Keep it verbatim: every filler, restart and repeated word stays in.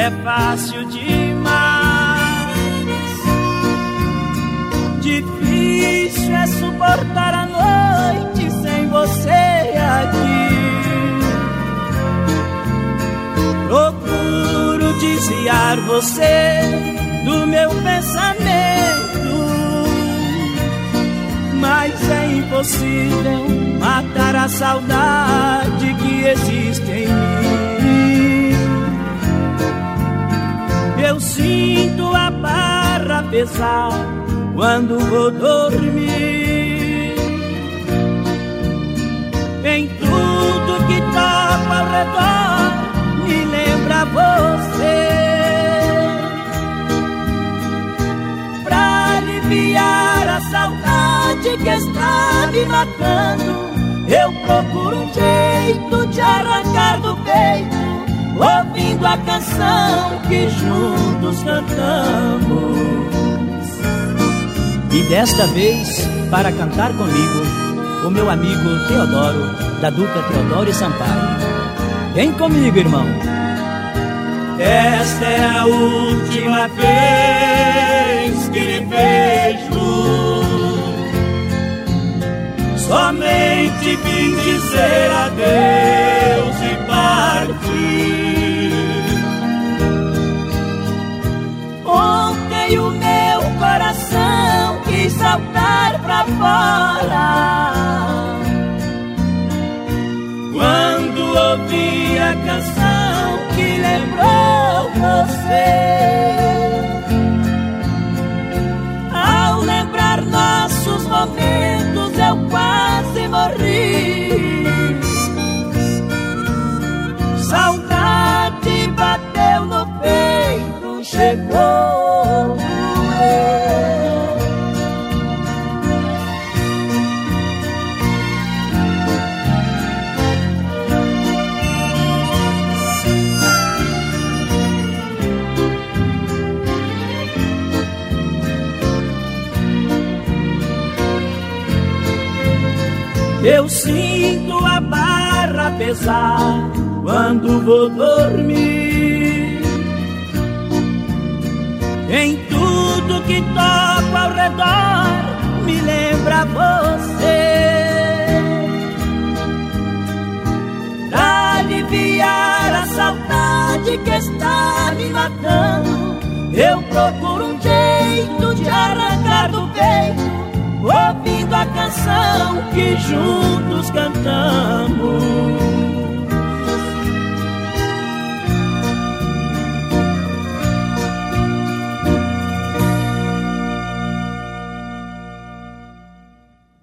é fácil demais. Difícil é suportar a noite sem você aqui. Procuro desviar você do meu pensamento, mas é impossível matar a saudade que existe em mim. Eu sinto a barra pesar quando vou dormir. Em tudo que toco ao redor me lembra você. Pra aliviar a saudade que está me matando, eu procuro um jeito de arrancar do peito, ouvindo a canção que juntos cantamos. E desta vez, para cantar comigo, o meu amigo Teodoro, da dupla Teodoro e Sampaio. Vem comigo, irmão. Esta é a última vez que lhe vejo, somente vim dizer adeus e partir. Ontem o meu coração quis saltar pra fora quando ouvi a canção que lembrou você. Ao lembrar nossos momentos eu quase morri. Saudade bateu no peito, chegou a doer. Eu sinto a barra pesar quando vou dormir. Em tudo que toco ao redor me lembra você. Pra aliviar a saudade que está me matando, eu procuro um jeito de arrancar do peito, ouvindo a canção que juntos cantamos.